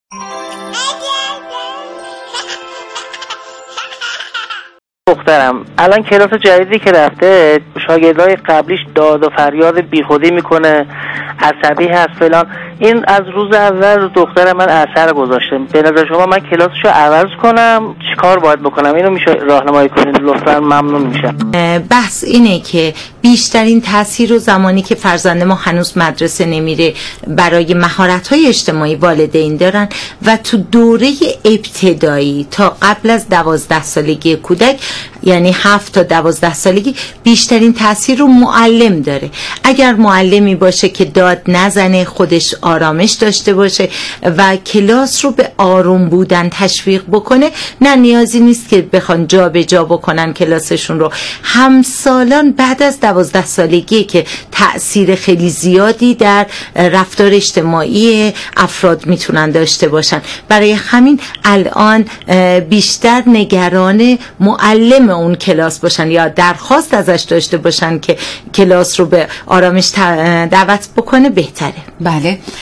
دخترم الان کلاس جدیدی که رفته، شاگردای قبلیش داد و فریاد بیخودی میکنه، عصبی هست فلان. این از روز اول دختر من اثر گذاشته. به نظر شما من کلاسشو عوض کنم چیکار باید بکنم؟ اینو میشه راهنمایی کنید لطفا؟ ممنون میشم. بحث اینه که بیشترین تاثیر رو زمانی که فرزند ما هنوز مدرسه نمیره برای مهارت‌های اجتماعی والدین دارن و تو دوره ابتدایی تا قبل از 12 سالگی کودک، یعنی 7 تا 12 سالگی، بیشترین تاثیر رو معلم داره. اگر معلمی باشه که داد نزنه، خودش آرامش داشته باشه و کلاس رو به آروم بودن تشویق بکنه، نه نیازی نیست که بخوان جا به جا بکنن کلاسشون رو. همسالان بعد از 12 سالگی که تأثیر خیلی زیادی در رفتار اجتماعی افراد میتونن داشته باشن. برای همین الان بیشتر نگران معلم اون کلاس باشن یا درخواست ازش داشته باشن که کلاس رو به آرامش دعوت بکنه بهتره. بله،